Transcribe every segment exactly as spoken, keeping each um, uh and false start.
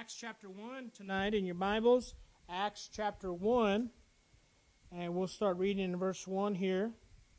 Acts chapter one tonight in your Bibles. Acts chapter one. And we'll start reading in verse one here.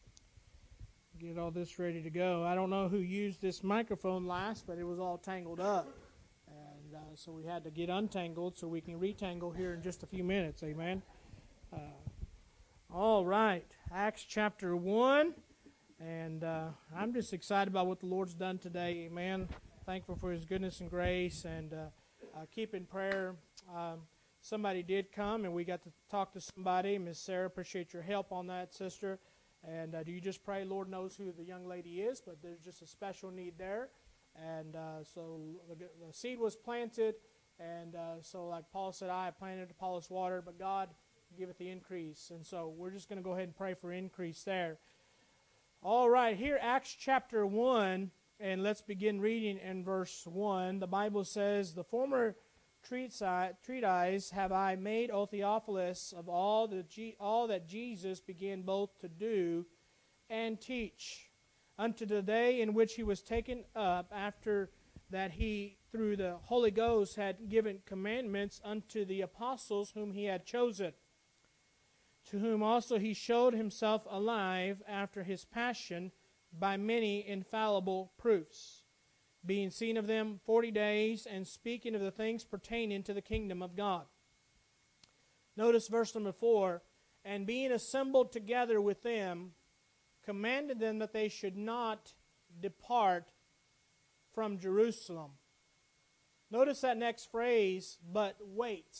Get all this ready to go. I don't know who used this microphone last, but it was all tangled up. And uh, so we had to get untangled so we can retangle here in just a few minutes. Amen. Uh, all right. Acts chapter one. And uh, I'm just excited about what the Lord's done today. Amen. Thankful for His goodness and grace. And uh, uh, keep in prayer. Um, somebody did come, and we got to talk to somebody. Miss Sarah, appreciate your help on that, sister. And uh, do you just pray? Lord knows who the young lady is, but there's just a special need there. And uh, so the, the seed was planted. And uh, so like Paul said, I planted, Apollos watered, but God giveth the increase. And so we're just going to go ahead and pray for increase there. All right, here Acts chapter one, and let's begin reading in verse one. The Bible says, "The former treatise have I made, O Theophilus, of all, the, all that Jesus began both to do and teach, unto the day in which he was taken up, after that he, through the Holy Ghost, had given commandments unto the apostles whom he had chosen, to whom also he showed himself alive after his passion by many infallible proofs, being seen of them forty days, and speaking of the things pertaining to the kingdom of God." Notice verse number four. "And being assembled together with them, commanded them that they should not depart from Jerusalem." Notice that next phrase, "but wait."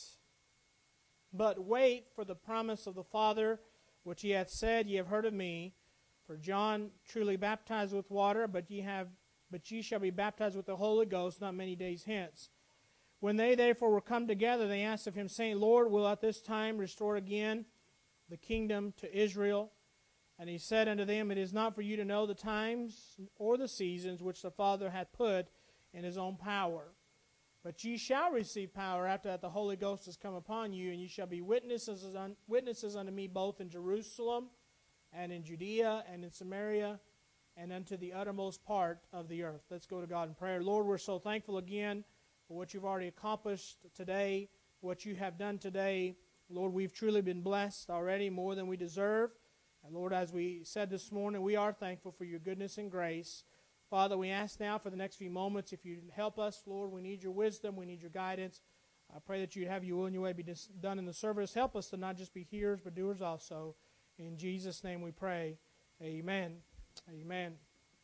"But wait for the promise of the Father, which he hath said, Ye have heard of me. For John truly baptized with water, but ye have, but ye shall be baptized with the Holy Ghost not many days hence. When they therefore were come together, they asked of him, saying, Lord, will at this time restore again the kingdom to Israel? And he said unto them, It is not for you to know the times or the seasons which the Father hath put in his own power. But ye shall receive power after that the Holy Ghost is come upon you, and ye shall be witnesses, witnesses unto me both in Jerusalem and in Judea and in Samaria and unto the uttermost part of the earth." Let's go to God in prayer. Lord, we're so thankful again for what you've already accomplished today, what you have done today. Lord, we've truly been blessed already, more than we deserve. And Lord, as we said this morning, we are thankful for your goodness and grace. Father, we ask now for the next few moments, if you help us, Lord, we need your wisdom, we need your guidance. I pray that you'd have your will and your way be done in the service. Help us to not just be hearers, but doers also. In Jesus' name we pray. Amen. Amen.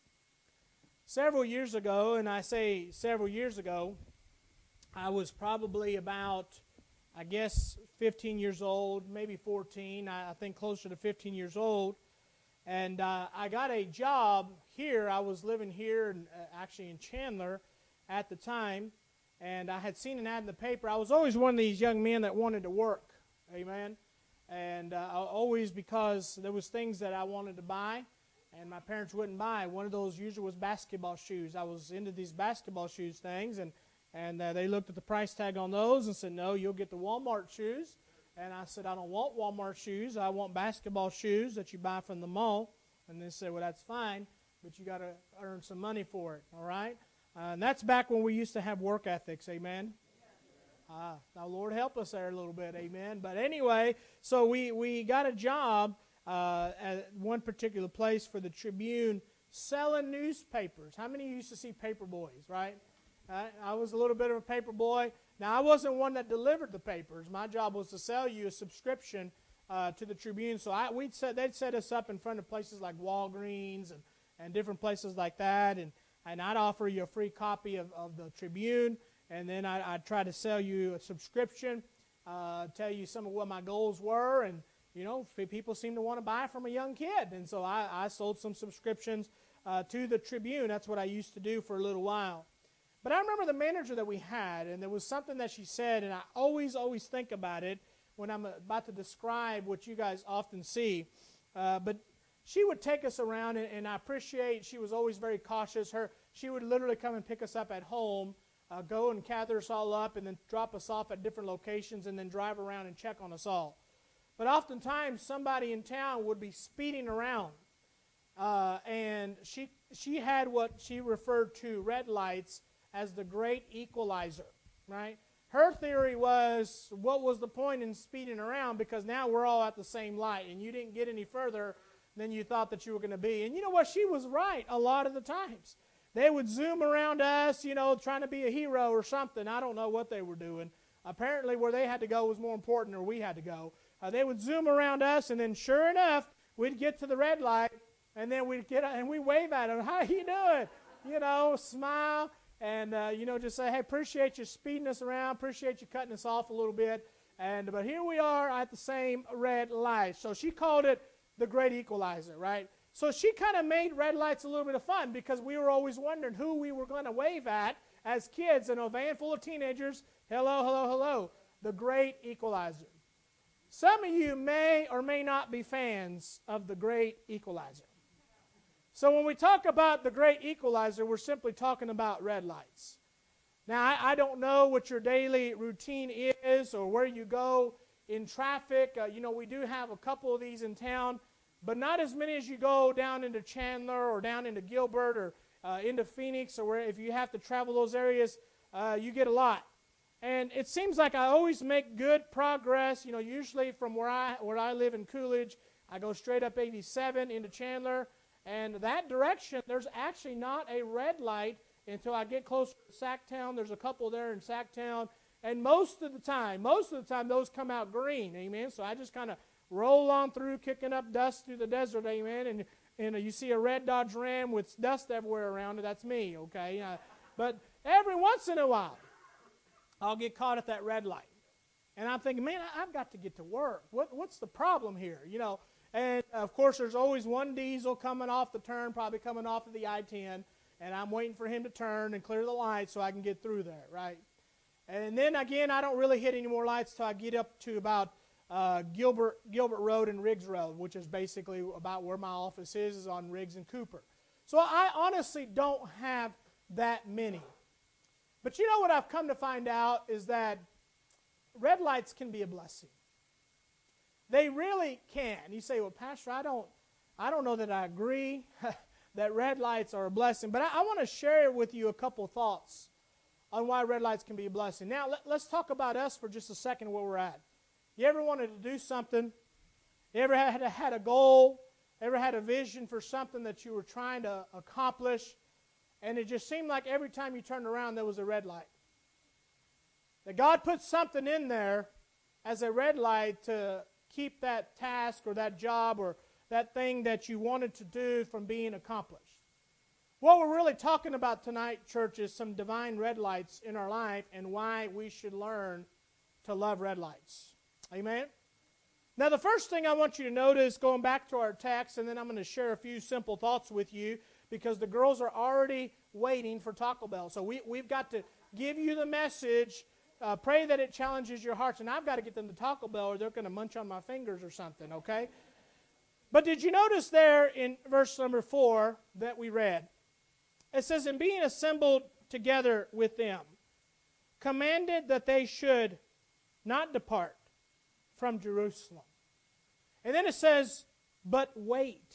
Several years ago, and I say several years ago, I was probably about, I guess, fifteen years old, maybe fourteen. I, I think closer to fifteen years old. And uh, I got a job here. I was living here, and uh, actually in Chandler at the time. And I had seen an ad in the paper. I was always one of these young men that wanted to work. Amen. And uh, always, because there was things that I wanted to buy, and my parents wouldn't buy. One of those usually was basketball shoes. I was into these basketball shoes things, and, and uh, they looked at the price tag on those and said, no, you'll get the Walmart shoes. And I said, I don't want Walmart shoes. I want basketball shoes that you buy from the mall. And they said, well, that's fine, but you got to earn some money for it, all right? Uh, and that's back when we used to have work ethics, amen? Uh, now, Lord, help us there a little bit, amen? But anyway, so we, we got a job uh, at one particular place for the Tribune selling newspapers. How many of you used to see paper boys, right? Uh, I was a little bit of a paper boy. Now, I wasn't one that delivered the papers. My job was to sell you a subscription uh, to the Tribune. So I, we'd set, they'd set us up in front of places like Walgreens and, and different places like that, and, and I'd offer you a free copy of, of the Tribune. And then I, I'd try to sell you a subscription, uh, tell you some of what my goals were. And, you know, people seem to want to buy from a young kid. And so I, I sold some subscriptions uh, to the Tribune. That's what I used to do for a little while. But I remember the manager that we had, and there was something that she said, and I always, always think about it when I'm about to describe what you guys often see. Uh, but she would take us around, and, and I appreciate she was always very cautious. Her, she would literally come and pick us up at home, Uh, go and gather us all up, and then drop us off at different locations, and then drive around and check on us all. But oftentimes, somebody in town would be speeding around, uh, and she she had what she referred to, red lights, as the great equalizer, right? Her theory was, what was the point in speeding around, because now we're all at the same light, and you didn't get any further than you thought that you were going to be. And you know what? She was right a lot of the times. They would zoom around us, you know, trying to be a hero or something. I don't know what they were doing. Apparently where they had to go was more important than where we had to go. Uh, they would zoom around us, and then sure enough, we'd get to the red light, and then we'd get and we wave at them. How you doing? You know, smile. And, uh, you know, just say, hey, appreciate you speeding us around, appreciate you cutting us off a little bit. And But here we are at the same red light. So she called it the great equalizer, right? So she kind of made red lights a little bit of fun, because we were always wondering who we were going to wave at as kids. And a van full of teenagers, hello, hello, hello, the great equalizer. Some of you may or may not be fans of the great equalizer. So when we talk about the great equalizer, we're simply talking about red lights. Now, I, I don't know what your daily routine is or where you go in traffic. Uh, you know, we do have a couple of these in town, but not as many as you go down into Chandler or down into Gilbert or uh, into Phoenix, or where if you have to travel those areas, uh, you get a lot. And it seems like I always make good progress. You know, usually from where I where I live in Coolidge, I go straight up eighty-seven into Chandler. And that direction, there's actually not a red light until I get closer to Sacktown. There's a couple there in Sacktown. And most of the time, most of the time, those come out green, amen? So I just kind of roll on through, kicking up dust through the desert, amen? And, and uh, you see a red Dodge Ram with dust everywhere around it, that's me, okay? Uh, but every once in a while, I'll get caught at that red light. And I'm thinking, man, I've got to get to work. What, what's the problem here, you know? And, of course, there's always one diesel coming off the turn, probably coming off of the I ten, and I'm waiting for him to turn and clear the light so I can get through there, right? And then, again, I don't really hit any more lights until I get up to about uh, Gilbert Gilbert Road and Riggs Road, which is basically about where my office is, is on Riggs and Cooper. So I honestly don't have that many. But you know what I've come to find out is that red lights can be a blessing. They really can. You say, well, Pastor, I don't, I don't know that I agree that red lights are a blessing. But I, I want to share with you a couple thoughts on why red lights can be a blessing. Now, let, let's talk about us for just a second where we're at. You ever wanted to do something? You ever had, had a goal? Ever had a vision for something that you were trying to accomplish? And it just seemed like every time you turned around, there was a red light. That God put something in there as a red light to keep that task or that job or that thing that you wanted to do from being accomplished. What we're really talking about tonight, church, is some divine red lights in our life and why we should learn to love red lights. Amen? Now, the first thing I want you to notice, going back to our text, and then I'm going to share a few simple thoughts with you, because the girls are already waiting for Taco Bell. So we, we've got to give you the message. Uh, pray that it challenges your hearts. And I've got to get them to Taco Bell or they're going to munch on my fingers or something, okay? But did you notice there in verse number four that we read? It says, "And being assembled together with them, commanded that they should not depart from Jerusalem." And then it says, "But wait,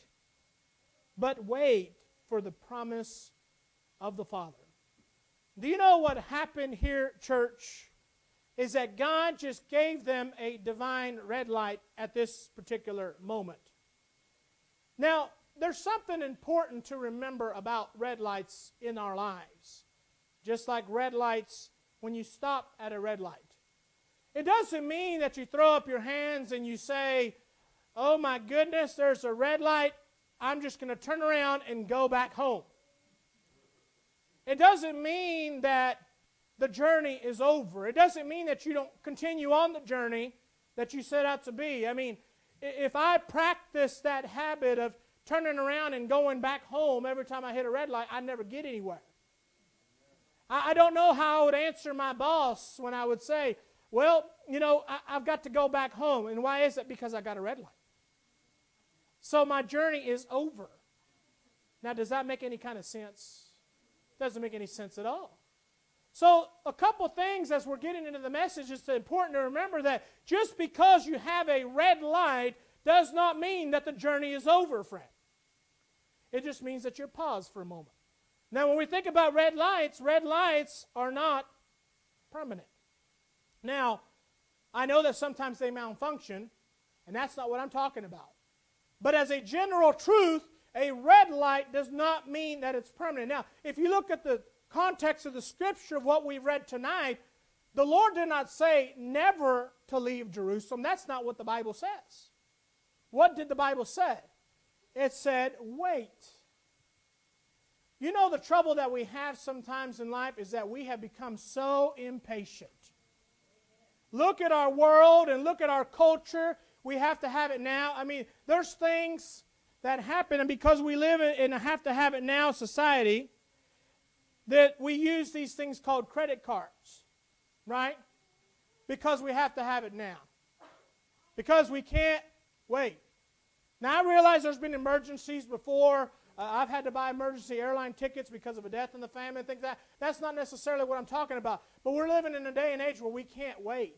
but wait for the promise of the Father." Do you know what happened here, church? Is that God just gave them a divine red light at this particular moment. Now, there's something important to remember about red lights in our lives. Just like red lights when you stop at a red light. It doesn't mean that you throw up your hands and you say, oh my goodness, there's a red light, I'm just going to turn around and go back home. It doesn't mean that the journey is over. It doesn't mean that you don't continue on the journey that you set out to be. I mean, if I practice that habit of turning around and going back home every time I hit a red light, I'd never get anywhere. I, I don't know how I would answer my boss when I would say, well, you know, I, I've got to go back home. And why is it? Because I got a red light. So my journey is over. Now, does that make any kind of sense? Doesn't make any sense at all. So a couple things as we're getting into the message, it's important to remember that just because you have a red light does not mean that the journey is over, friend. It just means that you're paused for a moment. Now when we think about red lights, red lights are not permanent. Now, I know that sometimes they malfunction, and that's not what I'm talking about. But as a general truth, a red light does not mean that it's permanent. Now, if you look at the context of the Scripture of what we've read tonight, the Lord did not say never to leave Jerusalem. That's not what the Bible says. What did the Bible say? It said, wait. You know, the trouble that we have sometimes in life is that we have become so impatient. Look at our world and look at our culture. We have to have it now. I mean, there's things that happen, and because we live in a have to have it now society, that we use these things called credit cards, right? Because we have to have it now. Because we can't wait. Now, I realize there's been emergencies before. Uh, I've had to buy emergency airline tickets because of a death in the family and things like that. That's not necessarily what I'm talking about. But we're living in a day and age where we can't wait.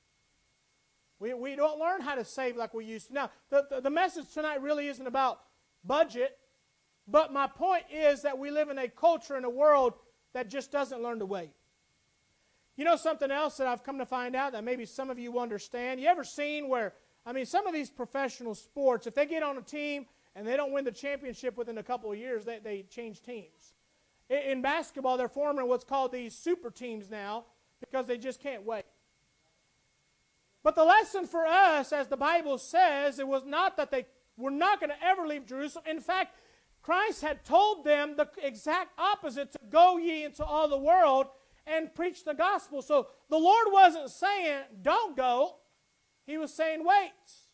We, we don't learn how to save like we used to. Now, the, the, the message tonight really isn't about budget. But my point is that we live in a culture, in a world that just doesn't learn to wait. You know something else that I've come to find out that maybe some of you will understand? You ever seen where, I mean, some of these professional sports, if they get on a team and they don't win the championship within a couple of years, they, they change teams. In, in basketball, they're forming what's called these super teams now because they just can't wait. But the lesson for us, as the Bible says, it was not that they were not going to ever leave Jerusalem. In fact, Christ had told them the exact opposite, to go ye into all the world and preach the gospel. So the Lord wasn't saying, don't go. He was saying, wait.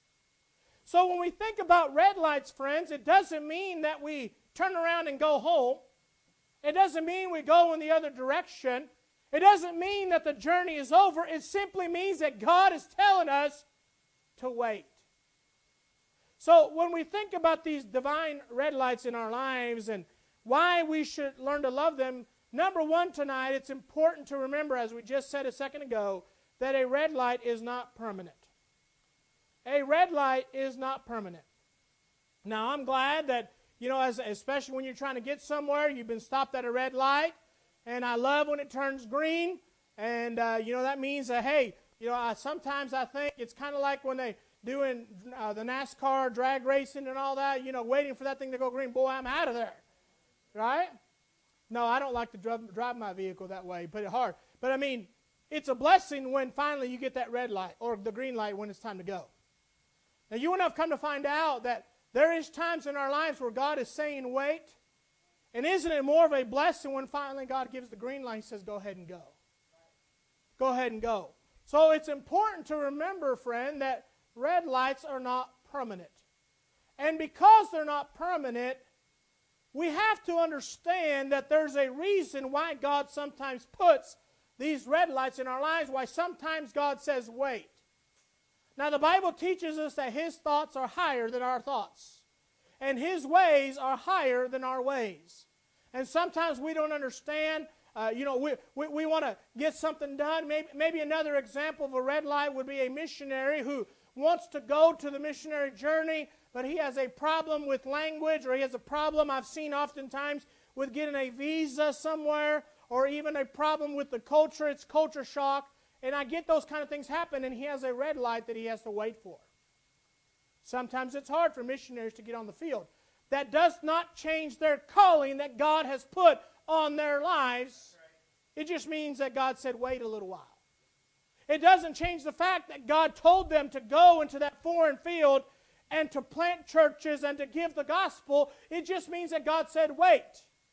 So when we think about red lights, friends, it doesn't mean that we turn around and go home. It doesn't mean we go in the other direction. It doesn't mean that the journey is over. It simply means that God is telling us to wait. So when we think about these divine red lights in our lives and why we should learn to love them, number one tonight, it's important to remember, as we just said a second ago, that a red light is not permanent. A red light is not permanent. Now, I'm glad that, you know, as, especially when you're trying to get somewhere, you've been stopped at a red light, and I love when it turns green, and, uh, you know, that means that, hey, you know, I, sometimes I think it's kind of like when they doing uh, the NASCAR drag racing and all that, you know, waiting for that thing to go green. Boy, I'm out of there, right? No, I don't like to drive, drive my vehicle that way, put it hard. But, I mean, it's a blessing when finally you get that red light or the green light when it's time to go. Now, you and I have come to find out that there is times in our lives where God is saying wait, and isn't it more of a blessing when finally God gives the green light and says go ahead and go. Go ahead and go. So it's important to remember, friend, that red lights are not permanent. And because they're not permanent, we have to understand that there's a reason why God sometimes puts these red lights in our lives, why sometimes God says, wait. Now, the Bible teaches us that His thoughts are higher than our thoughts, and His ways are higher than our ways. And sometimes we don't understand. Uh, you know, we, we, we want to get something done. Maybe, maybe another example of a red light would be a missionary who wants to go to the missionary journey, but he has a problem with language, or he has a problem, I've seen oftentimes, with getting a visa somewhere, or even a problem with the culture. It's culture shock. And I get those kind of things happen, and he has a red light that he has to wait for. Sometimes it's hard for missionaries to get on the field. That does not change their calling that God has put on their lives. It just means that God said, wait a little while. It doesn't change the fact that God told them to go into that foreign field and to plant churches and to give the gospel. It just means that God said, wait.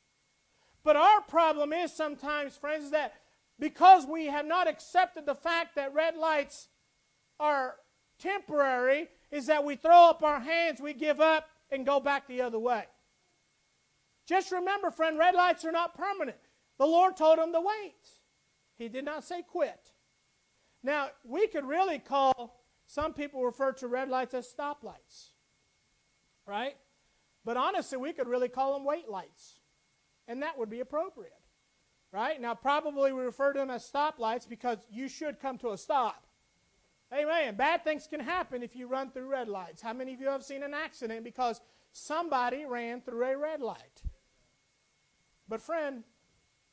But our problem is sometimes, friends, that because we have not accepted the fact that red lights are temporary, is that we throw up our hands, we give up, and go back the other way. Just remember, friend, red lights are not permanent. The Lord told them to wait. He did not say quit. Now, we could really call, some people refer to red lights as stoplights, right? But honestly, we could really call them wait lights, and that would be appropriate. Right? Now, probably we refer to them as stoplights because you should come to a stop. Amen. Bad things can happen if you run through red lights. How many of you have seen an accident because somebody ran through a red light? But friend,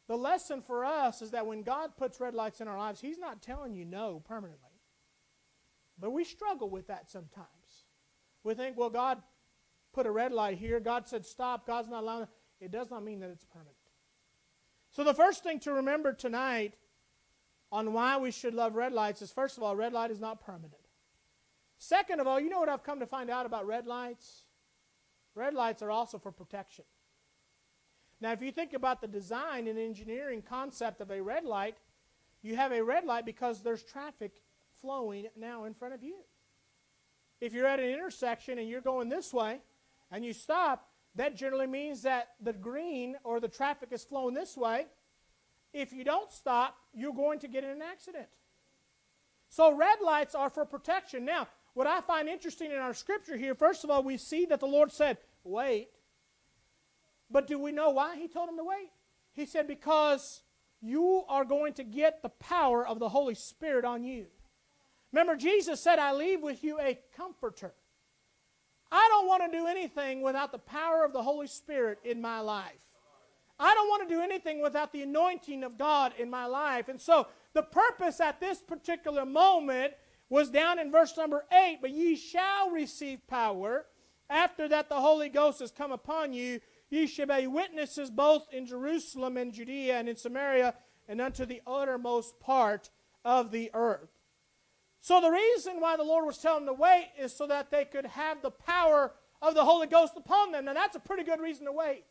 the lesson for us is that when God puts red lights in our lives, He's not telling you no permanently. But we struggle with that sometimes. We think, well, God put a red light here. God said stop. God's not allowing it. It does not mean that it's permanent. So the first thing to remember tonight on why we should love red lights is, first of all, red light is not permanent. Second of all, you know what I've come to find out about red lights? Red lights are also for protection. Now, if you think about the design and engineering concept of a red light, you have a red light because there's traffic flowing now in front of you. If you're at an intersection and you're going this way and you stop, that generally means that the green or the traffic is flowing this way. If you don't stop, you're going to get in an accident. So red lights are for protection. Now, what I find interesting in our scripture here, first of all, we see that the Lord said, wait. But do we know why He told him to wait? He said, because you are going to get the power of the Holy Spirit on you. Remember, Jesus said, I leave with you a comforter. I don't want to do anything without the power of the Holy Spirit in my life. I don't want to do anything without the anointing of God in my life. And so the purpose at this particular moment was down in verse number eight, but ye shall receive power. After that the Holy Ghost has come upon you, ye shall be witnesses both in Jerusalem and Judea and in Samaria and unto the uttermost part of the earth. So the reason why the Lord was telling them to wait is so that they could have the power of the Holy Ghost upon them. Now that's a pretty good reason to wait.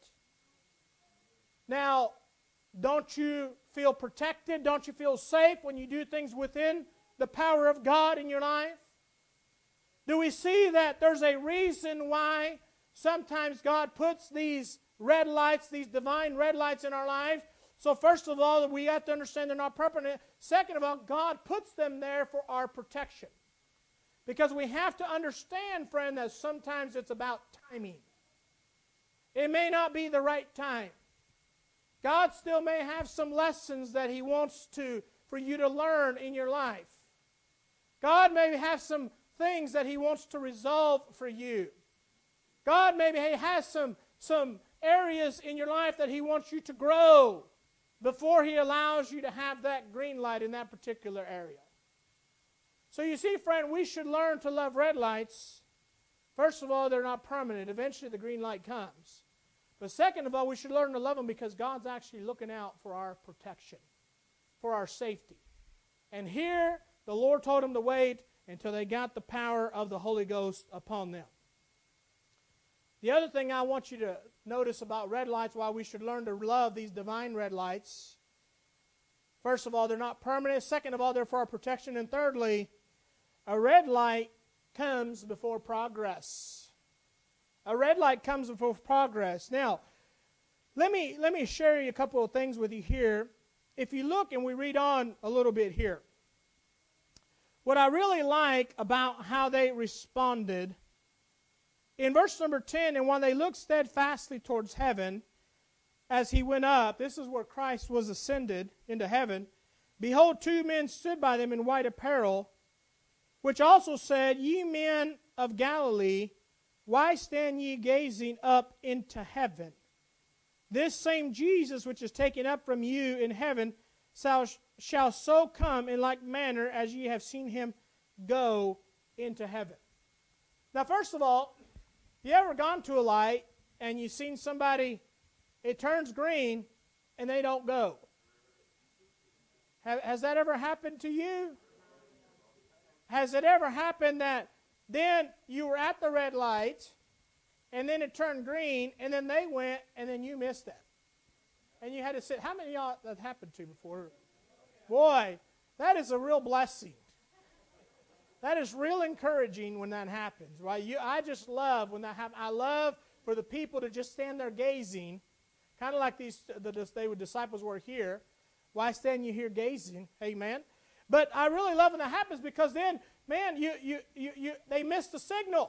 Now, don't you feel protected? Don't you feel safe when you do things within the power of God in your life? Do we see that there's a reason why sometimes God puts these red lights, these divine red lights in our lives? So first of all, we have to understand they're not permanent. Second of all, God puts them there for our protection. Because we have to understand, friend, that sometimes it's about timing. It may not be the right time. God still may have some lessons that He wants to for you to learn in your life. God may have some things that He wants to resolve for you. God maybe has some, some areas in your life that He wants you to grow before He allows you to have that green light in that particular area. So you see, friend, we should learn to love red lights. First of all, they're not permanent. Eventually the green light comes. But second of all, we should learn to love them because God's actually looking out for our protection, for our safety. And here, the Lord told them to wait until they got the power of the Holy Ghost upon them. The other thing I want you to notice about red lights, why we should learn to love these divine red lights. First of all, they're not permanent. Second of all, they're for our protection. And thirdly, a red light comes before progress. A red light comes before progress. Now, let me, let me share you a couple of things with you here. If you look and we read on a little bit here, what I really like about how they responded, in verse number ten, and when they looked steadfastly towards heaven, as He went up, this is where Christ was ascended into heaven, behold, two men stood by them in white apparel, which also said, Ye men of Galilee, why stand ye gazing up into heaven? This same Jesus which is taken up from you in heaven shall, shall so come in like manner as ye have seen Him go into heaven. Now, first of all, you ever gone to a light and you've seen somebody, it turns green and they don't go? Have, has that ever happened to you? Has it ever happened that then you were at the red light, and then it turned green, and then they went, and then you missed it? And you had to sit. How many of y'all that happened to before? Boy, that is a real blessing. That is real encouraging when that happens. Right? You, I just love when that happens. I love for the people to just stand there gazing, kind of like these the, the disciples were here. Why stand you here gazing? Amen. But I really love when that happens because then, man, you, you, you, you, they miss the signal.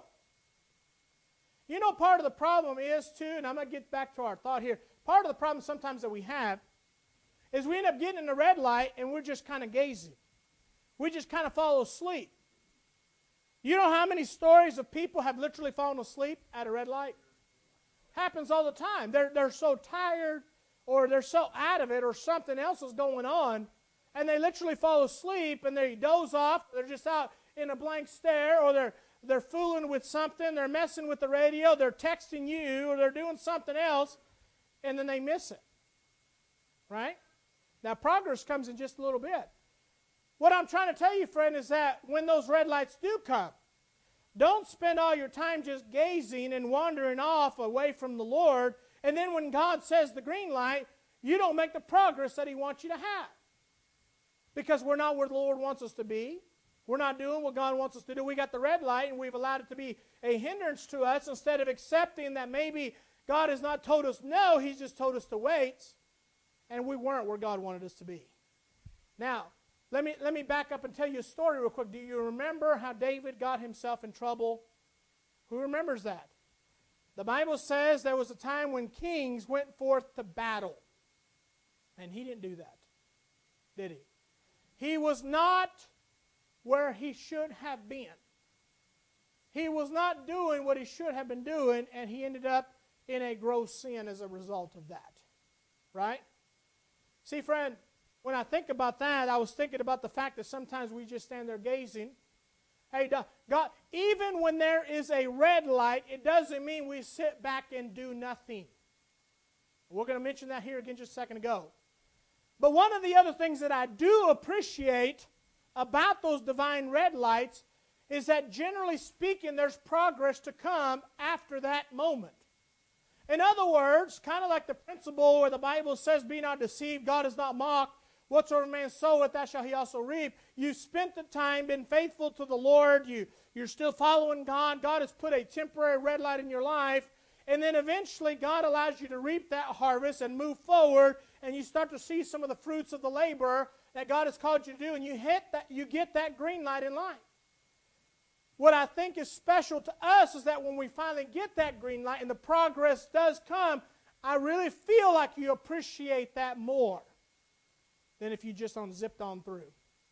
You know, part of the problem is, too, and I'm going to get back to our thought here, part of the problem sometimes that we have is we end up getting in the red light and we're just kind of gazing. We just kind of fall asleep. You know how many stories of people have literally fallen asleep at a red light? Happens all the time. They're, they're so tired or they're so out of it, or something else is going on, and they literally fall asleep and they doze off. They're just out in a blank stare, or they're they're fooling with something, they're messing with the radio, they're texting you, or they're doing something else, and then they miss it. Right? Now, progress comes in just a little bit. What I'm trying to tell you, friend, is that when those red lights do come, don't spend all your time just gazing and wandering off away from the Lord, and then when God says the green light, you don't make the progress that He wants you to have. Because we're not where the Lord wants us to be. We're not doing what God wants us to do. We got the red light, and we've allowed it to be a hindrance to us instead of accepting that maybe God has not told us no, He's just told us to wait, and we weren't where God wanted us to be. Now, let me, let me back up and tell you a story real quick. Do you remember how David got himself in trouble? Who remembers that? The Bible says there was a time when kings went forth to battle, and he didn't do that, did he? He was not where he should have been. He was not doing what he should have been doing, and he ended up in a gross sin as a result of that. Right? See, friend, when I think about that, I was thinking about the fact that sometimes we just stand there gazing. Hey, God, even when there is a red light, it doesn't mean we sit back and do nothing. We're going to mention that here again just a second ago. But one of the other things that I do appreciate about those divine red lights is that generally speaking, there's progress to come after that moment. In other words, kind of like the principle where the Bible says, be not deceived, God is not mocked. Whatsoever man soweth, that shall he also reap. You spent the time, been faithful to the Lord. You, you're still following God. God has put a temporary red light in your life. And then eventually God allows you to reap that harvest and move forward. And you start to see some of the fruits of the labor that God has called you to do. And you hit that, you get that green light in life. What I think is special to us is that when we finally get that green light and the progress does come, I really feel like you appreciate that more than if you just unzipped on through.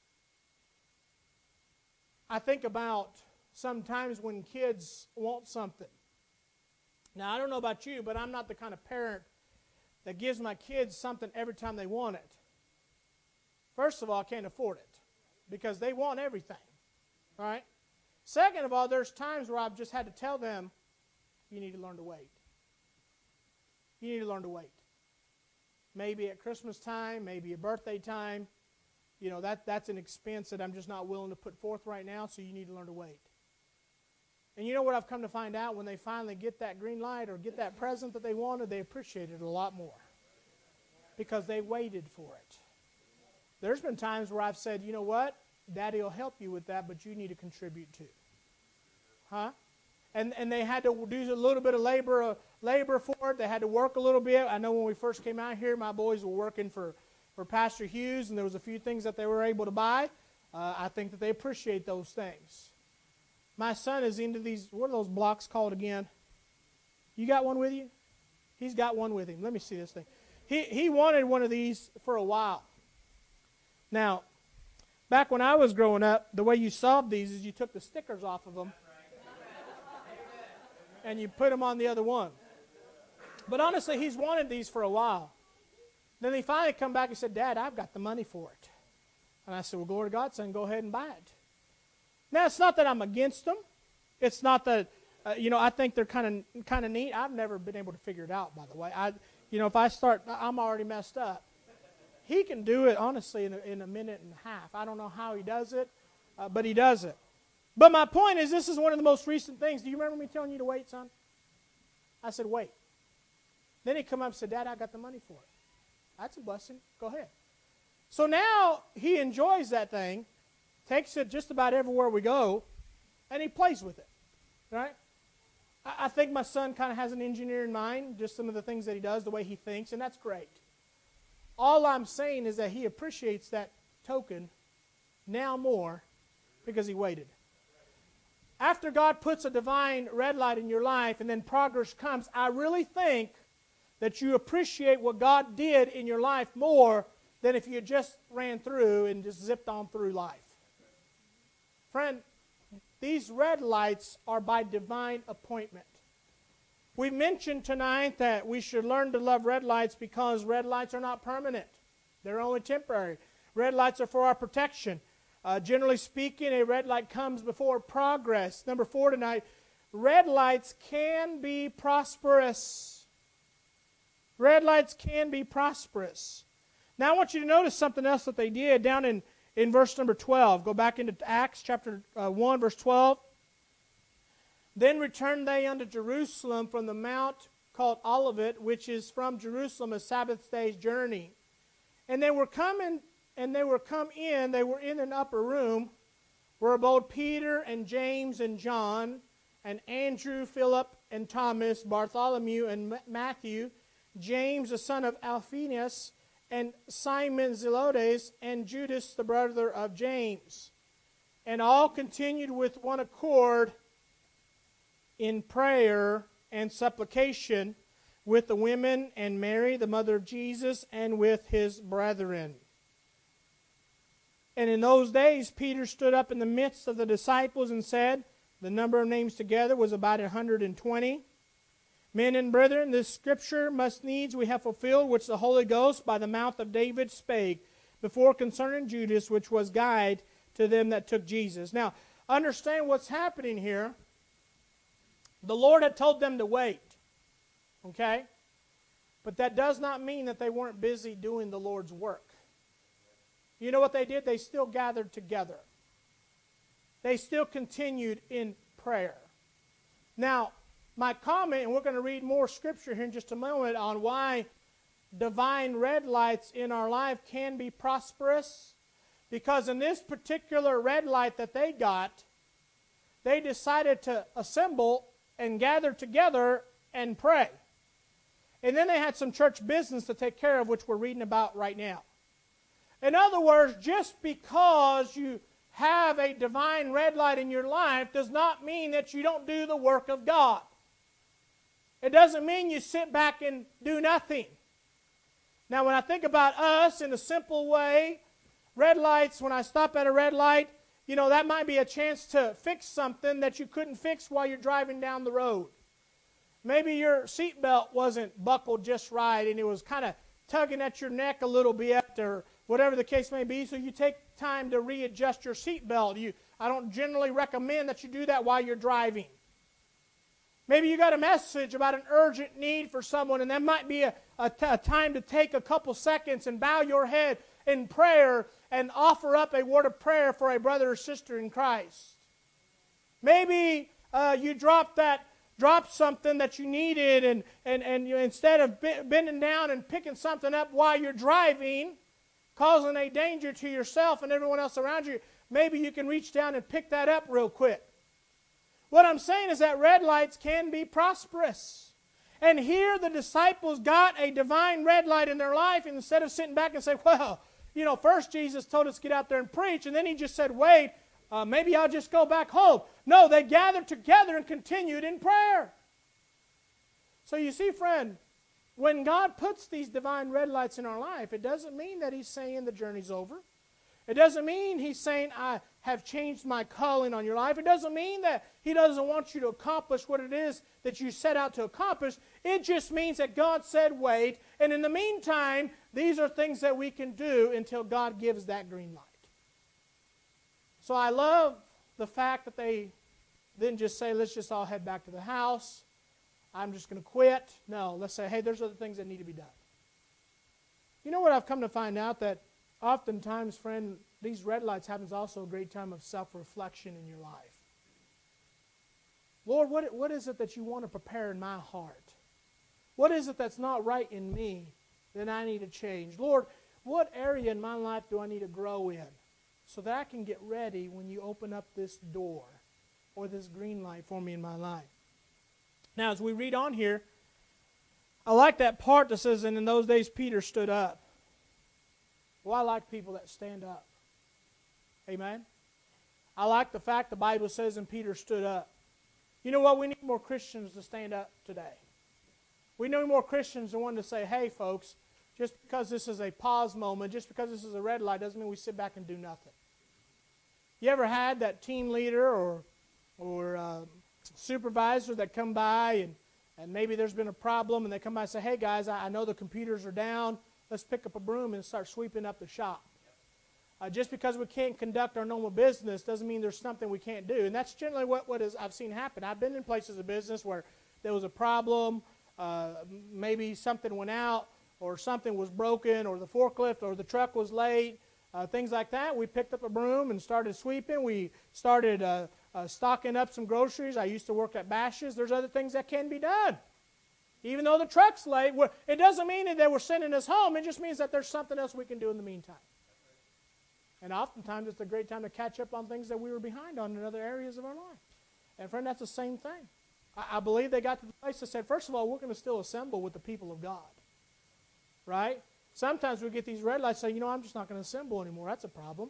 I think about sometimes when kids want something. Now, I don't know about you, but I'm not the kind of parent that gives my kids something every time they want it. First of all, I can't afford it because they want everything. All right? Second of all, there's times where I've just had to tell them, you need to learn to wait. You need to learn to wait. Maybe at Christmas time, maybe at birthday time. You know, that, that's an expense that I'm just not willing to put forth right now, so you need to learn to wait. And you know what I've come to find out? When they finally get that green light or get that present that they wanted, they appreciate it a lot more because they waited for it. There's been times where I've said, you know what? Daddy will help you with that, but you need to contribute too. Huh? And and they had to do a little bit of labor uh, labor for it. They had to work a little bit. I know when we first came out here, my boys were working for, for Pastor Hughes, and there was a few things that they were able to buy. Uh, I think that they appreciate those things. My son is into these, what are those blocks called again? You got one with you? He's got one with him. Let me see this thing. He he wanted one of these for a while. Now, back when I was growing up, the way you solved these is you took the stickers off of them and you put them on the other one. But honestly, he's wanted these for a while. Then he finally come back and said, Dad, I've got the money for it. And I said, well, glory to God, son, go ahead and buy it. Now, it's not that I'm against them. It's not that, uh, you know, I think they're kind of kind of neat. I've never been able to figure it out, by the way. I, you know, if I start, I'm already messed up. He can do it, honestly, in a, in a minute and a half. I don't know how he does it, uh, but he does it. But my point is, this is one of the most recent things. Do you remember me telling you to wait, son? I said, wait. Then he come up and said, Dad, I got the money for it. That's a blessing. Go ahead. So now he enjoys that thing, takes it just about everywhere we go, and he plays with it. Right? I, I think my son kind of has an engineer in mind, just some of the things that he does, the way he thinks, and that's great. All I'm saying is that he appreciates that token now more because he waited. After God puts a divine red light in your life and then progress comes, I really think that you appreciate what God did in your life more than if you just ran through and just zipped on through life. Friend, these red lights are by divine appointment. We mentioned tonight that we should learn to love red lights because red lights are not permanent. They're only temporary. Red lights are for our protection. Uh, generally speaking, a red light comes before progress. Number four tonight, red lights can be prosperous. Red lights can be prosperous. Now I want you to notice something else that they did down in, in verse number twelve. Go back into Acts chapter uh, one, verse twelve. Then returned they unto Jerusalem from the mount called Olivet, which is from Jerusalem a Sabbath day's journey. And they were coming, and they were come in, they were in an upper room, where abode Peter and James and John, and Andrew, Philip, and Thomas, Bartholomew, and Matthew, James the son of Alphaeus, and Simon Zelotes, and Judas the brother of James. And all continued with one accord in prayer and supplication with the women and Mary, the mother of Jesus, and with his brethren. And in those days Peter stood up in the midst of the disciples and said, the number of names together was about a hundred and twenty. Men and brethren, this scripture must needs we have fulfilled, which the Holy Ghost by the mouth of David spake, before concerning Judas, which was guide to them that took Jesus. Now, understand what's happening here. The Lord had told them to wait. Okay? But that does not mean that they weren't busy doing the Lord's work. You know what they did? They still gathered together. They still continued in prayer. Now, my comment, and we're going to read more scripture here in just a moment on why divine red lights in our life can be prosperous. Because in this particular red light that they got, they decided to assemble and gather together and pray. And then they had some church business to take care of, which we're reading about right now. In other words, just because you have a divine red light in your life does not mean that you don't do the work of God. It doesn't mean you sit back and do nothing. Now, when I think about us in a simple way, red lights, when I stop at a red light, you know, that might be a chance to fix something that you couldn't fix while you're driving down the road. Maybe your seatbelt wasn't buckled just right and it was kind of tugging at your neck a little bit or whatever the case may be, so you take time to readjust your seatbelt. You, I don't generally recommend that you do that while you're driving. Maybe you got a message about an urgent need for someone, and that might be a, a, t- a time to take a couple seconds and bow your head in prayer and offer up a word of prayer for a brother or sister in Christ. Maybe uh, you dropped that, dropped something that you needed, and and and you, instead of bending down and picking something up while you're driving, causing a danger to yourself and everyone else around you, maybe you can reach down and pick that up real quick. What I'm saying is that red lights can be prosperous. And here the disciples got a divine red light in their life, and instead of sitting back and say, well, you know, first Jesus told us to get out there and preach, and then he just said, wait, uh, maybe I'll just go back home. No, they gathered together and continued in prayer. So you see, friend, when God puts these divine red lights in our life, it doesn't mean that he's saying the journey's over. It doesn't mean he's saying, I have changed my calling on your life. It doesn't mean that he doesn't want you to accomplish what it is that you set out to accomplish. It just means that God said wait, and in the meantime, these are things that we can do until God gives that green light. So I love the fact that they didn't just say, let's just all head back to the house. I'm just going to quit. No, let's say, hey, there's other things that need to be done. You know what I've come to find out? That oftentimes, friend, these red lights happens also a great time of self-reflection in your life. Lord, what, what is it that you want to prepare in my heart? What is it that's not right in me that I need to change? Lord, what area in my life do I need to grow in so that I can get ready when you open up this door or this green light for me in my life? Now, as we read on here, I like that part that says, and in those days Peter stood up. Well, I like people that stand up. Amen? I like the fact the Bible says, and Peter stood up. You know what? We need more Christians to stand up today. We need more Christians to want to say, hey, folks, just because this is a pause moment, just because this is a red light, doesn't mean we sit back and do nothing. You ever had that team leader or or uh, supervisor that come by and And maybe there's been a problem, and they come by and say, hey, guys, I, I know the computers are down. Let's pick up a broom and start sweeping up the shop. Uh, just because we can't conduct our normal business doesn't mean there's something we can't do. And that's generally what, what is, I've seen happen. I've been in places of business where there was a problem, uh, maybe something went out, or something was broken, or the forklift or the truck was late, uh, things like that. We picked up a broom and started sweeping. We started uh, uh, stocking up some groceries. I used to work at Bash's'. There's other things that can be done. Even though the truck's late, it doesn't mean that they were sending us home. It just means that there's something else we can do in the meantime. And oftentimes it's a great time to catch up on things that we were behind on in other areas of our life. And friend, that's the same thing. I, I believe they got to the place that said, first of all, we're going to still assemble with the people of God. Right? Sometimes we get these red lights saying, you know, I'm just not going to assemble anymore. That's a problem.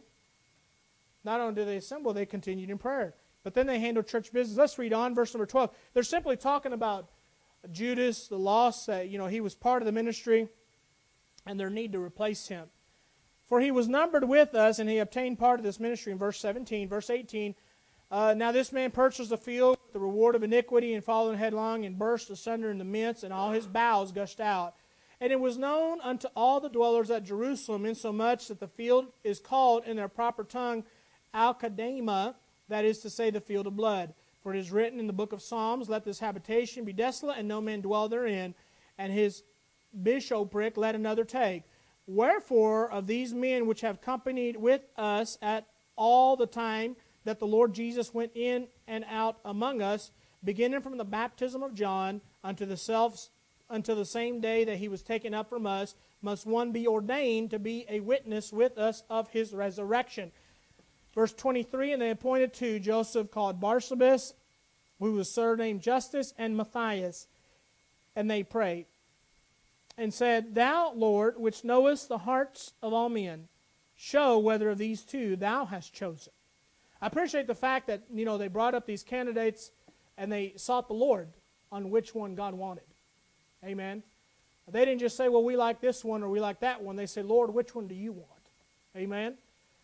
Not only do they assemble, they continued in prayer. But then they handled church business. Let's read on, verse number twelve. They're simply talking about Judas, the loss, uh, you know, he was part of the ministry, and their need to replace him. For he was numbered with us, and he obtained part of this ministry in verse seventeen. Verse eighteen, uh, now this man purchased the field with the reward of iniquity, and followed headlong, and burst asunder in the midst, and all his bowels gushed out. And it was known unto all the dwellers at Jerusalem, insomuch that the field is called in their proper tongue Al-Kadama, that is to say, the field of blood. For it is written in the book of Psalms, let this habitation be desolate, and no man dwell therein, and his bishopric let another take. Wherefore, of these men which have companied with us at all the time that the Lord Jesus went in and out among us, beginning from the baptism of John unto the self, until the same day that he was taken up from us, must one be ordained to be a witness with us of his resurrection. Verse twenty-three, and they appointed two, Joseph called Barsabas, who was surnamed Justus, and Matthias. And they prayed, and said, Thou, Lord, which knowest the hearts of all men, show whether of these two thou hast chosen. I appreciate the fact that, you know, they brought up these candidates, and they sought the Lord on which one God wanted. Amen. They didn't just say, well, we like this one or we like that one. They said, Lord, which one do you want? Amen.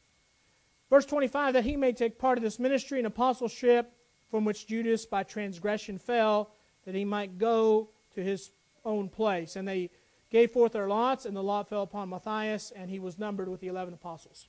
Verse twenty-five, that he may take part of this ministry and apostleship from which Judas by transgression fell, that he might go to his own place. And they gave forth their lots, and the lot fell upon Matthias, and he was numbered with the eleven apostles.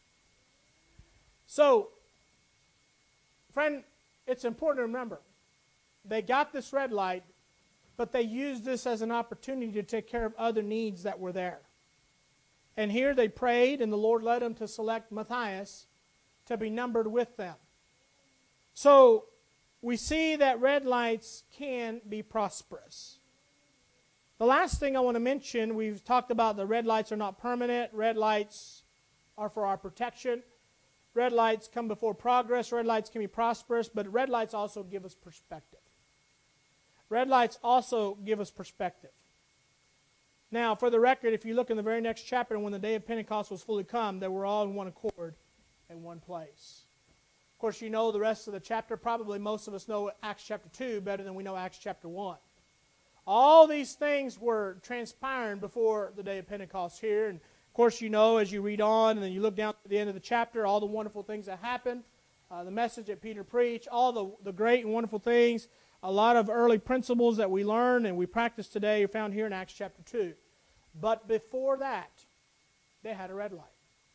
So, friend, it's important to remember, they got this red light, but they used this as an opportunity to take care of other needs that were there. And here they prayed, and the Lord led them to select Matthias to be numbered with them. So we see that red lights can be prosperous. The last thing I want to mention, we've talked about the red lights are not permanent. Red lights are for our protection. Red lights come before progress. Red lights can be prosperous, but red lights also give us perspective. Red lights also give us perspective. Now, for the record, if you look in the very next chapter, when the day of Pentecost was fully come, they were all in one accord in one place. Of course, you know the rest of the chapter. Probably most of us know Acts chapter two better than we know Acts chapter one. All these things were transpiring before the day of Pentecost here. And, of course, you know as you read on and then you look down to the end of the chapter, all the wonderful things that happened, uh, the message that Peter preached, all the, the great and wonderful things. A lot of early principles that we learn and we practice today are found here in Acts chapter two. But before that, they had a red light.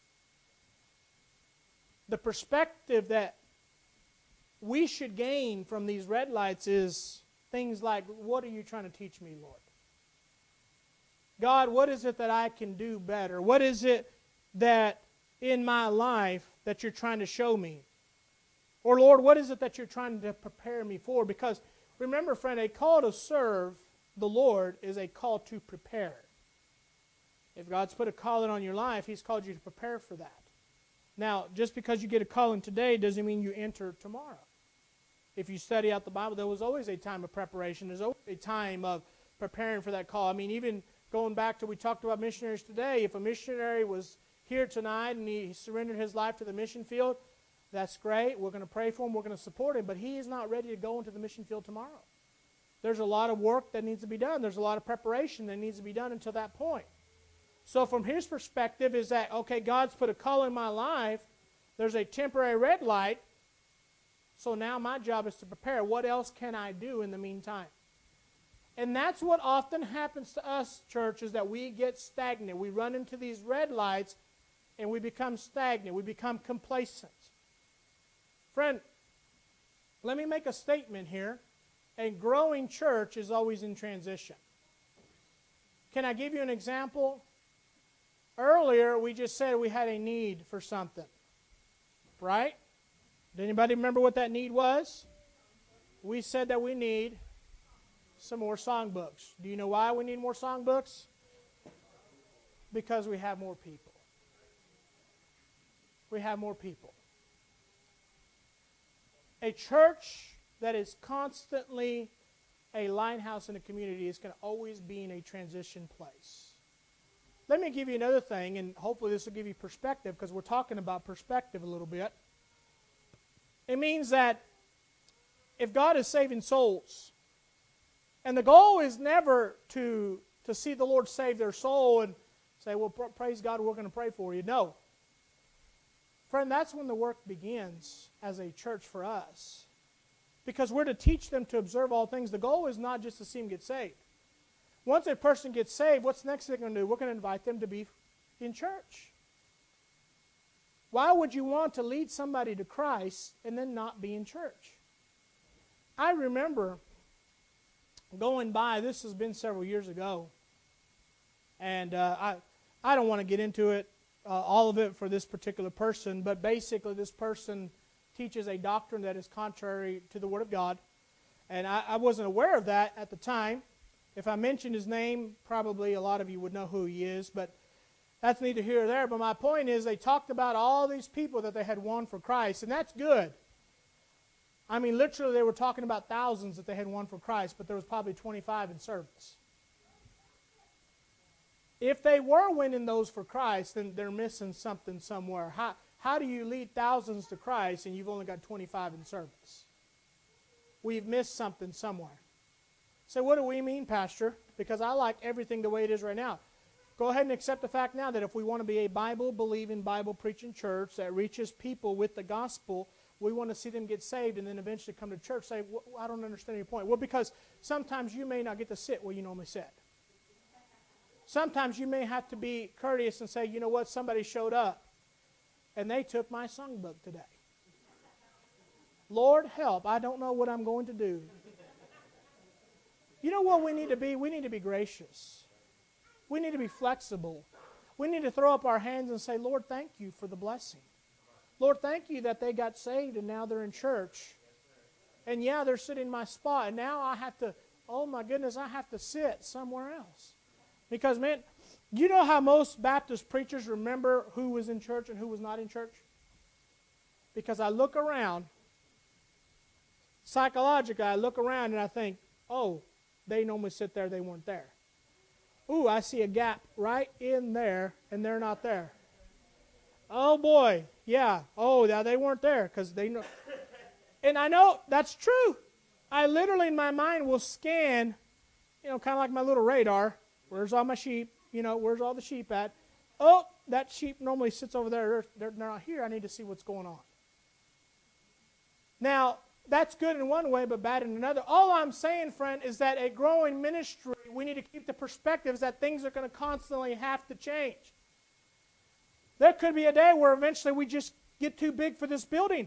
The perspective that we should gain from these red lights is things like, what are you trying to teach me, Lord? God, what is it that I can do better? What is it that in my life that you're trying to show me? Or, Lord, what is it that you're trying to prepare me for? Because, remember, friend, a call to serve the Lord is a call to prepare. If God's put a calling on your life, He's called you to prepare for that. Now, just because you get a calling today doesn't mean you enter tomorrow. If you study out the Bible, there was always a time of preparation. There's always a time of preparing for that call. I mean, even going back to, we talked about missionaries today, if a missionary was here tonight and he surrendered his life to the mission field, that's great. We're going to pray for him. We're going to support him. But he is not ready to go into the mission field tomorrow. There's a lot of work that needs to be done. There's a lot of preparation that needs to be done until that point. So from his perspective is that, okay, God's put a call in my life. There's a temporary red light. So now my job is to prepare. What else can I do in the meantime? And that's what often happens to us, church, is that we get stagnant. We run into these red lights and we become stagnant. We become complacent. Friend, let me make a statement here. A growing church is always in transition. Can I give you an example? Earlier, we just said we had a need for something. Right? Did anybody remember what that need was? We said that we need some more songbooks. Do you know why we need more songbooks? Because we have more people. We have more people. A church that is constantly a lighthouse in a community is going to always be in a transition place. Let me give you another thing, and hopefully this will give you perspective, because we're talking about perspective a little bit. It means that if God is saving souls, and the goal is never to, to see the Lord save their soul and say, well, praise God, we're going to pray for you. No. Friend, that's when the work begins as a church for us. Because we're to teach them to observe all things. The goal is not just to see them get saved. Once a person gets saved, what's the next thing they're going to do? We're going to invite them to be in church. Why would you want to lead somebody to Christ and then not be in church? I remember going by, this has been several years ago, and uh, I, I don't want to get into it, uh, all of it for this particular person, but basically this person teaches a doctrine that is contrary to the Word of God, and I, I wasn't aware of that at the time. If I mentioned his name, probably a lot of you would know who he is, but that's neither here or there. But my point is, they talked about all these people that they had won for Christ, and that's good. I mean, literally, they were talking about thousands that they had won for Christ, but there was probably twenty-five in service. If they were winning those for Christ, then they're missing something somewhere. How, how do you lead thousands to Christ and you've only got twenty-five in service? We've missed something somewhere. So what do we mean, Pastor? Because I like everything the way it is right now. Go ahead and accept the fact now that if we want to be a Bible-believing, Bible-preaching church that reaches people with the gospel, we want to see them get saved and then eventually come to church and say, well, I don't understand your point. Well, because sometimes you may not get to sit where you normally sit. Sometimes you may have to be courteous and say, you know what, somebody showed up and they took my songbook today. Lord help, I don't know what I'm going to do. You know what we need to be? We need to be gracious. We need to be flexible. We need to throw up our hands and say, Lord, thank you for the blessing. Lord, thank you that they got saved and now they're in church. And yeah, they're sitting in my spot. And now I have to, oh my goodness, I have to sit somewhere else. Because, man, you know how most Baptist preachers remember who was in church and who was not in church? Because I look around, psychologically, I look around and I think, oh, they normally sit there, they weren't there. Ooh, I see a gap right in there, and they're not there. Oh, boy, yeah. Oh, yeah, they weren't there because they know. And I know that's true. I literally, in my mind, will scan, you know, kind of like my little radar. Where's all my sheep? You know, where's all the sheep at? Oh, that sheep normally sits over there. They're, they're, they're not here. I need to see what's going on. Now, that's good in one way, but bad in another. All I'm saying, friend, is that a growing ministry, we need to keep the perspectives that things are going to constantly have to change. There could be a day where eventually we just get too big for this building.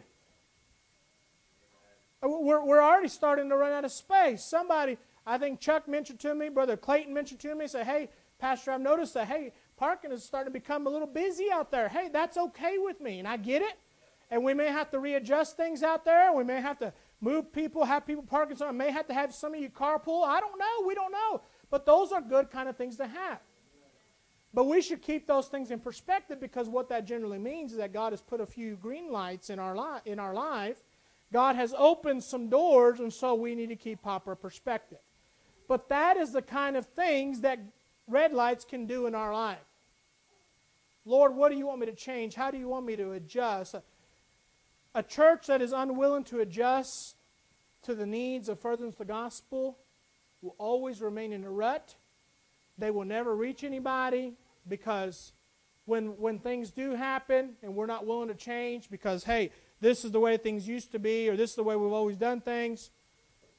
We're, we're already starting to run out of space. Somebody, I think Chuck mentioned to me, Brother Clayton mentioned to me, say, hey, Pastor, I've noticed that, hey, parking is starting to become a little busy out there. Hey, that's okay with me, and I get it. And we may have to readjust things out there. We may have to move people, have people parking somewhere. May have to have some of you carpool. I don't know. We don't know. But those are good kind of things to have. But we should keep those things in perspective, because what that generally means is that God has put a few green lights in our, li- in our life. God has opened some doors, and so we need to keep proper perspective. But that is the kind of things that red lights can do in our life. Lord, what do you want me to change? How do you want me to adjust? A church that is unwilling to adjust to the needs of furtherance of the gospel will always remain in a rut. They will never reach anybody, because when, when things do happen and we're not willing to change because, hey, this is the way things used to be, or this is the way we've always done things,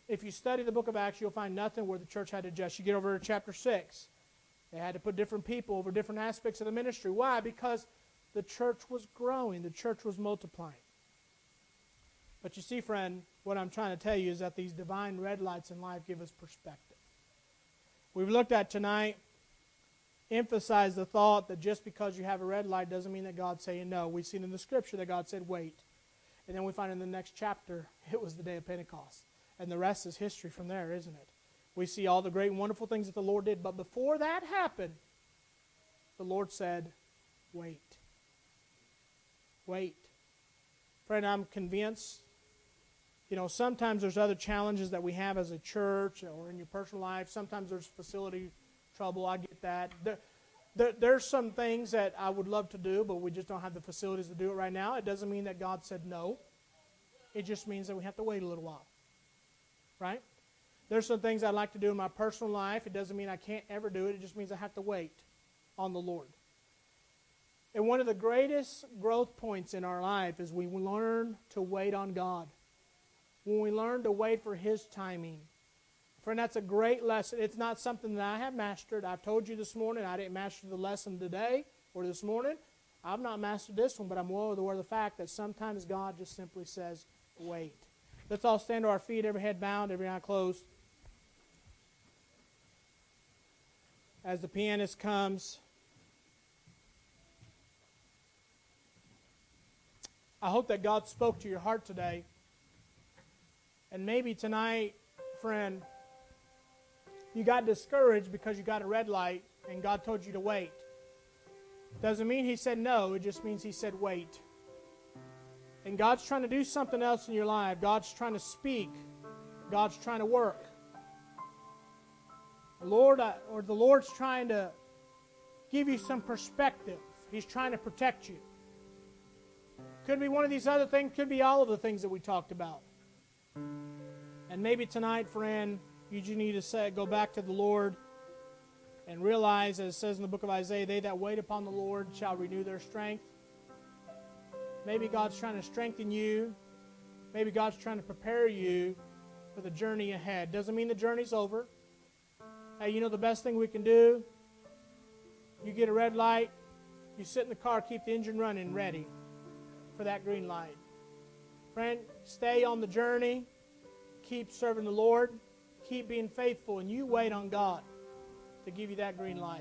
if you study the book of Acts, you'll find nothing where the church had to adjust. You get over to chapter six. They had to put different people over different aspects of the ministry. Why? Because the church was growing. The church was multiplying. But you see, friend, what I'm trying to tell you is that these divine red lights in life give us perspective. We've looked at tonight, emphasize the thought that just because you have a red light doesn't mean that God's saying no. We've seen in the Scripture that God said wait. And then we find in the next chapter, it was the day of Pentecost. And the rest is history from there, isn't it? We see all the great and wonderful things that the Lord did. But before that happened, the Lord said, wait. Wait. Friend, I'm convinced, you know, sometimes there's other challenges that we have as a church or in your personal life. Sometimes there's facility trouble. I get that. There, there, there's some things that I would love to do, but we just don't have the facilities to do it right now. It doesn't mean that God said no. It just means that we have to wait a little while. Right? There's some things I'd like to do in my personal life. It doesn't mean I can't ever do it. It just means I have to wait on the Lord. And one of the greatest growth points in our life is when we learn to wait on God. When we learn to wait for His timing. Friend, that's a great lesson. It's not something that I have mastered. I've told you this morning I didn't master the lesson today or this morning. I've not mastered this one, but I'm well aware of the fact that sometimes God just simply says, wait. Let's all stand to our feet, every head bowed, every eye closed. As the pianist comes, I hope that God spoke to your heart today. And maybe tonight, friend, you got discouraged because you got a red light and God told you to wait. Doesn't mean He said no, it just means He said wait. And God's trying to do something else in your life. God's trying to speak. God's trying to work. The Lord, or the Lord's trying to give you some perspective. He's trying to protect you. Could be one of these other things. Could be all of the things that we talked about. And maybe tonight, friend, you just need to say, go back to the Lord and realize, as it says in the book of Isaiah, they that wait upon the Lord shall renew their strength. Maybe God's trying to strengthen you. Maybe God's trying to prepare you for the journey ahead. Doesn't mean the journey's over. Hey, you know the best thing we can do? You get a red light, you sit in the car, keep the engine running, ready for that green light. Friend, stay on the journey. Keep serving the Lord. Keep being faithful, and you wait on God to give you that green light.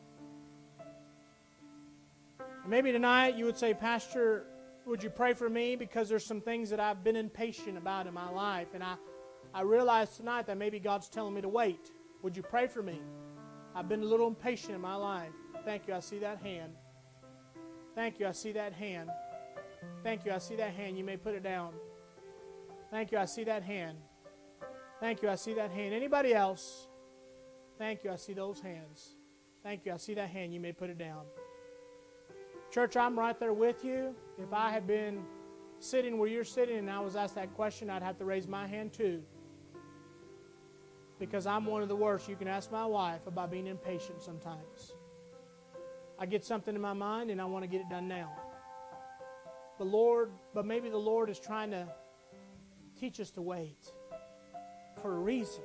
And maybe tonight you would say, Pastor, would you pray for me? Because there's some things that I've been impatient about in my life. And I, I realize tonight that maybe God's telling me to wait. Would you pray for me? I've been a little impatient in my life. Thank you. I see that hand. Thank you. I see that hand. Thank you. I see that hand. You may put it down. Thank you. I see that hand. Thank you. I see that hand. Anybody else? Thank you. I see those hands. Thank you. I see that hand. You may put it down. Church, I'm right there with you. If I had been sitting where you're sitting and I was asked that question, I'd have to raise my hand too. Because I'm one of the worst. You can ask my wife about being impatient sometimes. I get something in my mind and I want to get it done now. The Lord, but maybe the Lord is trying to teach us to wait for a reason.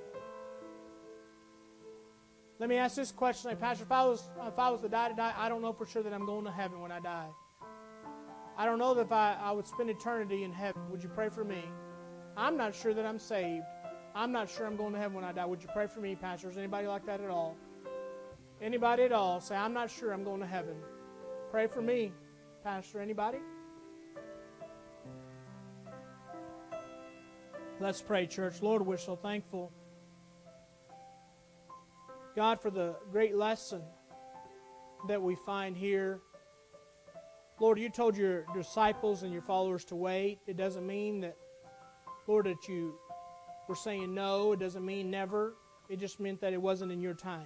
Let me ask this question. Like, Pastor, if I was if I was to die today, I don't know for sure that I'm going to heaven when I die. I don't know that if I, I would spend eternity in heaven. Would you pray for me? I'm not sure that I'm saved. I'm not sure I'm going to heaven when I die. Would you pray for me, Pastor? Is anybody like that at all? Anybody at all? Say, I'm not sure I'm going to heaven. Pray for me, Pastor. Anybody? Let's pray, church. Lord, we're so thankful, God, for the great lesson that we find here. Lord, you told your disciples and your followers to wait. It doesn't mean that, Lord, that you were saying no. It doesn't mean never. It just meant that it wasn't in your time.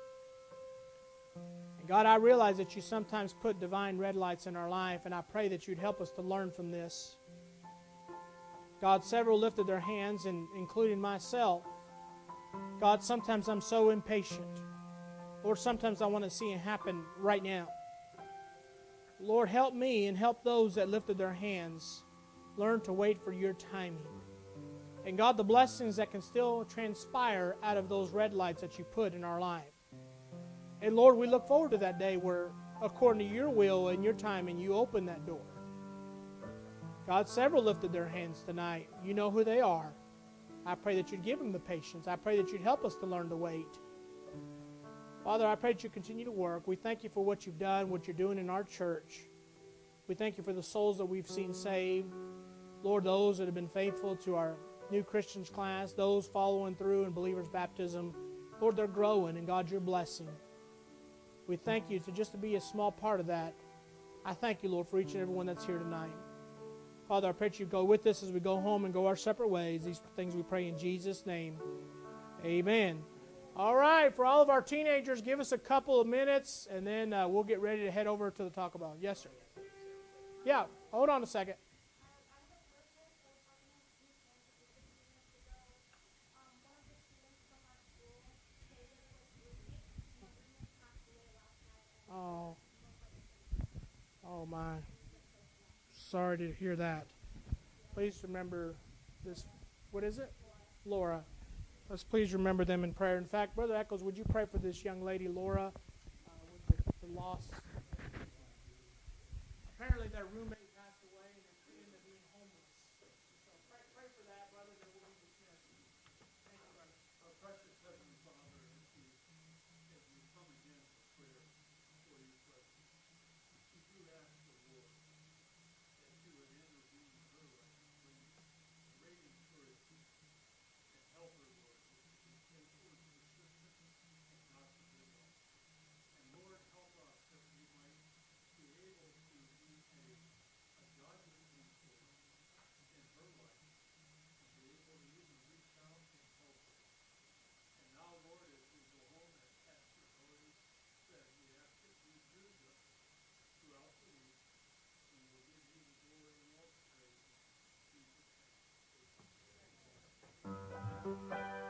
And God, I realize that you sometimes put divine red lights in our life, and I pray that you'd help us to learn from this. God, several lifted their hands, and including myself. God, sometimes I'm so impatient. Lord, sometimes I want to see it happen right now. Lord, help me and help those that lifted their hands learn to wait for your timing. And God, the blessings that can still transpire out of those red lights that you put in our life. And Lord, we look forward to that day where, according to your will and your timing, you open that door. God, several lifted their hands tonight. You know who they are. I pray that you'd give them the patience. I pray that you'd help us to learn to wait. Father, I pray that you continue to work. We thank you for what you've done, what you're doing in our church. We thank you for the souls that we've seen saved. Lord, those that have been faithful to our new Christians class, those following through in believers' baptism. Lord, they're growing, and God, you're blessing. We thank you to just to be a small part of that. I thank you, Lord, for each and every one that's here tonight. Father, I pray that you go with us as we go home and go our separate ways. These things we pray in Jesus' name. Amen. All right, for all of our teenagers, give us a couple of minutes, and then uh, we'll get ready to head over to the Talk About. Yes, sir. Yeah, hold on a second. Oh, oh my. Sorry to hear that. Please remember this. What is it? Laura. Let's please remember them in prayer. In fact, Brother Eccles, would you pray for this young lady, Laura, uh, with the, the loss? Apparently their roommate passed away and they're treating them being homeless. So pray, pray for that, brother, that we'll be dismissed. Thank you, brother. Our precious Heavenly Father, as we, as we come again for prayer for your presence, we do ask the Lord that you would intervene in her life, bring great encouragement and help her, Lord, to be faithful and persistent and not to give up. And Lord, help us that we might be able to be a, a godly influence in her life and be able to even reach out and help her. And now, Lord, as we go home, as Pastor already said, we ask that you use us throughout the week, and we'll give you the glory and all the praise. In Jesus' name, amen.